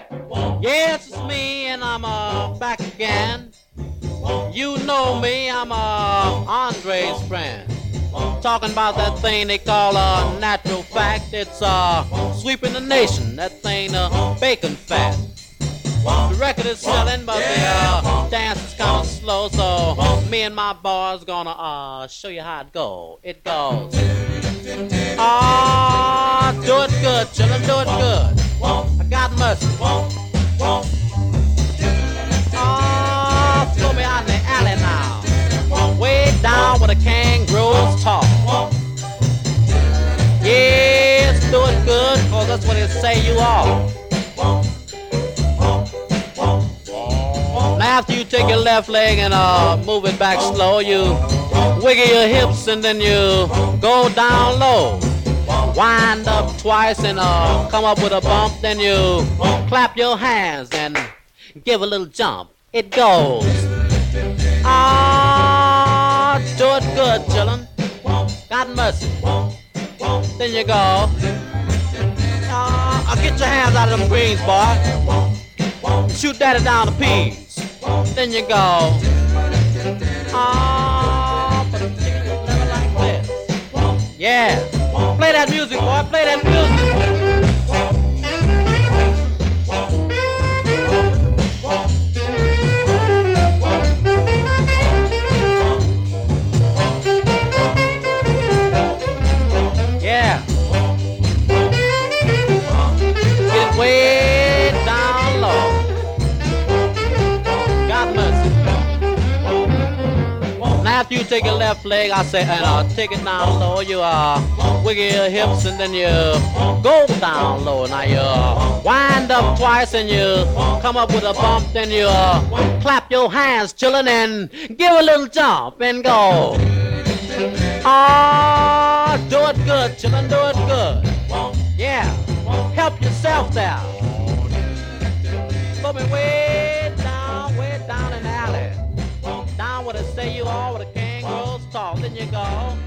Yes, it's me, and I'm back again. You know me, I'm Andre's friend. Talking about that thing they call a natural fact. It's sweeping the nation. That thing, bacon fat. The record is selling, but the dance is kind of slow. So me and my boys gonna show you how it goes. It goes. Do it good, chillin', do it good. I got mercy. Throw me out in the alley now. Way down where the kangaroos talk. Yes, do it good, cause that's what they say you are. Now after you take your left leg and move it back slow, you wiggle your hips and then you go down low. Wind up twice and come up with a bump, then you clap your hands and give a little jump. It goes. Do it good, chillin'. God mercy. Then you go. Get your hands out of them greens, boy. Shoot daddy down the peas. Then you go. But the chicken is never like this. Yeah. Play that music, boy. Play that music. Yeah. Get it way down low. God mercy. Now after you take your left leg, I say, and take it down low. You wiggle your hips and then you go down low. Now you wind up twice and you come up with a bump. Then you clap your hands, chillin', and give a little jump and go. Do it good, chillin', do it good. Yeah, help yourself there. Throw me way down in the alley. Down where they say you are, where the kangaroos talk. Then you go.